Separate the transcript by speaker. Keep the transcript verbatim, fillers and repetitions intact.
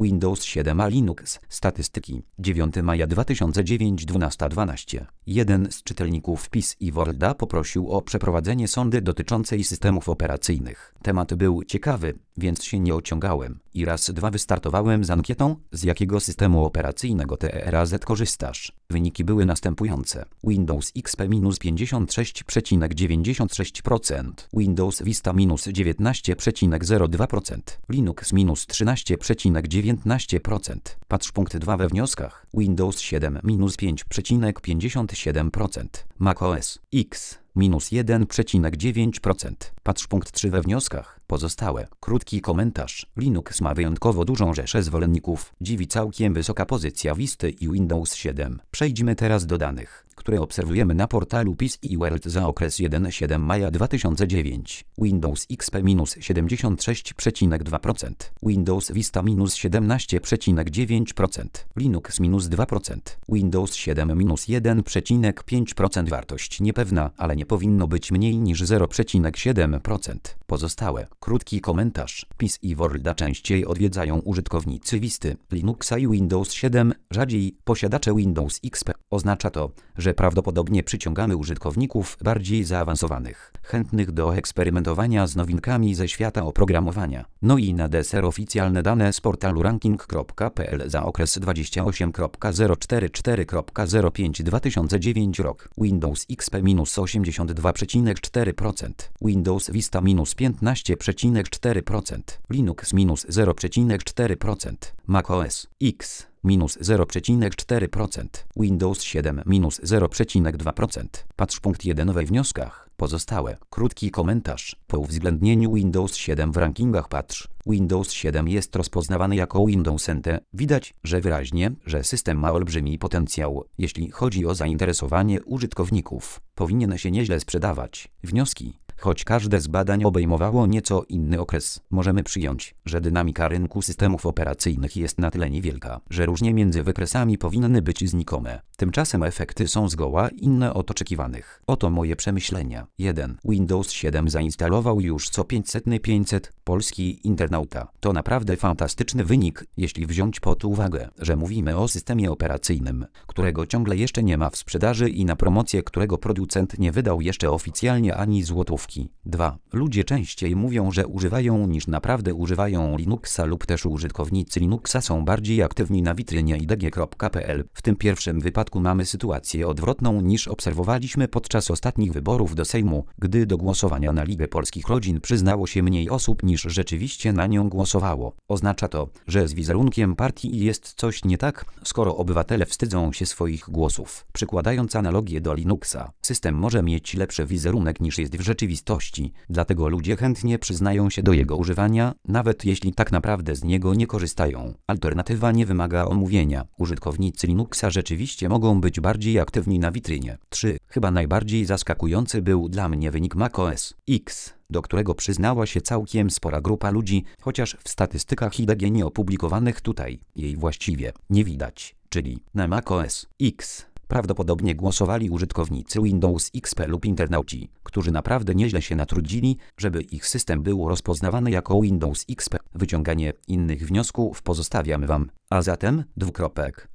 Speaker 1: Windows siedem a Linux. Statystyki. dziewiątego maja dwa tysiące dziewiątego, dwunasta dwanaście. Jeden z czytelników P I S i Worlda poprosił o przeprowadzenie sondy dotyczącej systemów operacyjnych. Temat był ciekawy, więc się nie ociągałem. I raz dwa wystartowałem z ankietą, z jakiego systemu operacyjnego T R A Z korzystasz. Wyniki były następujące. Windows X P minus pięćdziesiąt sześć przecinek dziewięćdziesiąt sześć procent, Windows Vista minus dziewiętnaście przecinek zero dwa procent, Linux minus trzynaście przecinek dziewiętnaście procent. Patrz punkt dwa we wnioskach. Windows siedem minus pięć przecinek pięćdziesiąt siedem procent, macOS X minus jeden przecinek dziewięć procent. Patrz punkt trzy we wnioskach. Pozostałe. Krótki komentarz. Linux ma wyjątkowo dużą rzeszę zwolenników. Dziwi całkiem wysoka pozycja Visty i Windows siedem. Przejdźmy teraz do danych, które obserwujemy na portalu P I S i World za okres pierwszego do siódmego maja dwa tysiące dziewiątego. Windows X P minus siedemdziesiąt sześć przecinek dwa procent, Windows Vista minus siedemnaście przecinek dziewięć procent, Linux minus dwa procent, Windows siedem minus jeden przecinek pięć procent. Wartość niepewna, ale nie powinno być mniej niż zero przecinek siedem procent. Pozostałe. Krótki komentarz. P I S i Worlda częściej odwiedzają użytkownicy Visty, Linuxa i Windows siedem, rzadziej posiadacze Windows X P. Oznacza to, że prawdopodobnie przyciągamy użytkowników bardziej zaawansowanych, chętnych do eksperymentowania z nowinkami ze świata oprogramowania. No i na deser oficjalne dane z portalu ranking kropka p l za okres dwudziesty ósmy zero cztery cztery zero pięć dwa tysiące dziewiąty rok. Windows X P minus osiemdziesiąt dwa przecinek cztery procent, Windows Vista minus piętnaście przecinek cztery procent, Linux minus zero przecinek cztery procent, macOS X minus zero przecinek cztery procent, Windows siedem minus zero przecinek dwa procent. Patrz punkt jeden we wnioskach. Pozostałe. Krótki komentarz. Po uwzględnieniu Windows siedem w rankingach patrz. Windows siedem jest rozpoznawany jako Windows N T. Widać, że wyraźnie, że system ma olbrzymi potencjał, jeśli chodzi o zainteresowanie użytkowników. Powinien się nieźle sprzedawać. Wnioski. Choć każde z badań obejmowało nieco inny okres, możemy przyjąć, że dynamika rynku systemów operacyjnych jest na tyle niewielka, że różnie między wykresami powinny być znikome. Tymczasem efekty są zgoła inne od oczekiwanych. Oto moje przemyślenia. jeden. Windows siedem zainstalował już co pięćset pięćset polski internauta. To naprawdę fantastyczny wynik, jeśli wziąć pod uwagę, że mówimy o systemie operacyjnym, którego ciągle jeszcze nie ma w sprzedaży i na promocję którego producent nie wydał jeszcze oficjalnie ani złotówki. dwa. Ludzie częściej mówią, że używają niż naprawdę używają Linuxa lub też użytkownicy Linuxa są bardziej aktywni na witrynie i d g kropka p l. W tym pierwszym wypadku mamy sytuację odwrotną niż obserwowaliśmy podczas ostatnich wyborów do Sejmu, gdy do głosowania na Ligę Polskich Rodzin przyznało się mniej osób niż rzeczywiście na nią głosowało. Oznacza to, że z wizerunkiem partii jest coś nie tak, skoro obywatele wstydzą się swoich głosów. Przykładając analogię do Linuxa, system może mieć lepszy wizerunek niż jest w rzeczywistości, dlatego ludzie chętnie przyznają się do jego używania, nawet jeśli tak naprawdę z niego nie korzystają. Alternatywa nie wymaga omówienia. Użytkownicy Linuxa rzeczywiście mogą być bardziej aktywni na witrynie. trzy. Chyba najbardziej zaskakujący był dla mnie wynik macOS X, do którego przyznała się całkiem spora grupa ludzi, chociaż w statystykach I D G nieopublikowanych tutaj jej właściwie nie widać, czyli na macOS X prawdopodobnie głosowali użytkownicy Windows X P lub internauci, którzy naprawdę nieźle się natrudzili, żeby ich system był rozpoznawany jako Windows X P. Wyciąganie innych wniosków pozostawiamy Wam. A zatem, dwukropek.